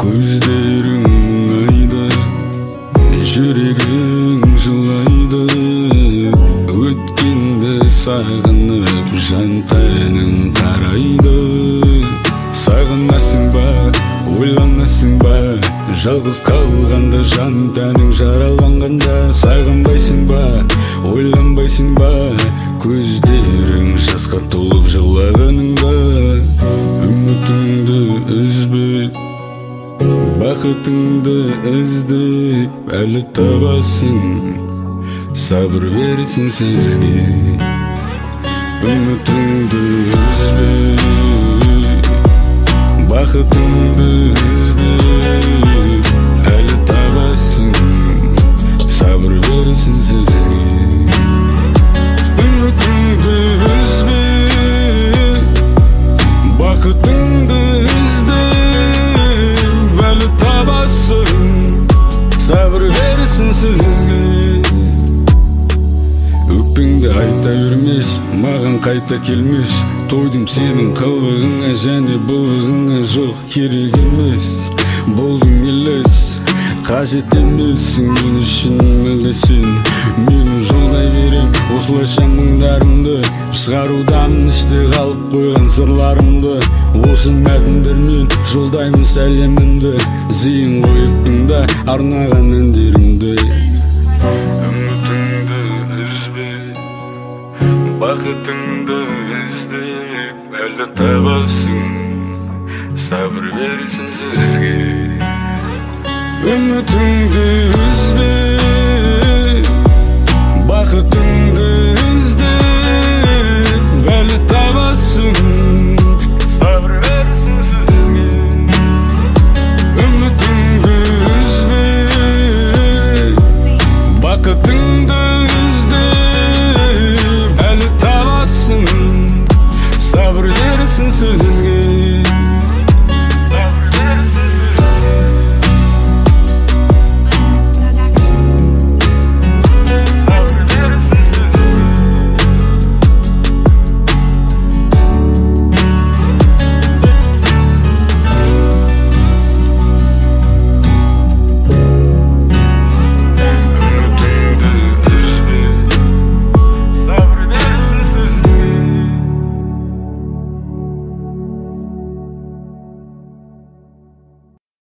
Көздерің мұңайды, жүрегің жылайды, өткенді сағынып жан тәнің қарайды. Сағынасың ба, ойланасың ба, жалғыз қалғанда жан тәнің жараланғанда. Сағынбайсың ба, ойланбайсың ба, көздерің жасқа толып жылағаныңда. Үмітіңді үзбе, бақытыңды іздеп әлі табасың, сабыр берсін сізге. Үмітіңді үзбе, бақытыңды іздеп әлі табасың, сабыр берсін сізге. Үмітіңді үзбе, бақытыңды іздеп әлі табасың, сабыр берсін сізге. Өкпеңді айта үрмеш, маған қайта келмеш. Тойдым сенің қылығыңа және бұлығыңа, жоқ керек емес. Болдың елес, қажет емессің мен үшін мүлде сен. Мен жолдай берем осылайша мұңдарымды, шығарудамын іште қалып қойған сырларымды. Осы мәтіндермен жолдаймын сәлемімді, зейін қойып тыңда арнаған әндерімді. Үмітіңді үзбе, бақытыңды іздеп әлі табасың, сабыр берсін сізге. Үмітіңді үзбе, бақытыңды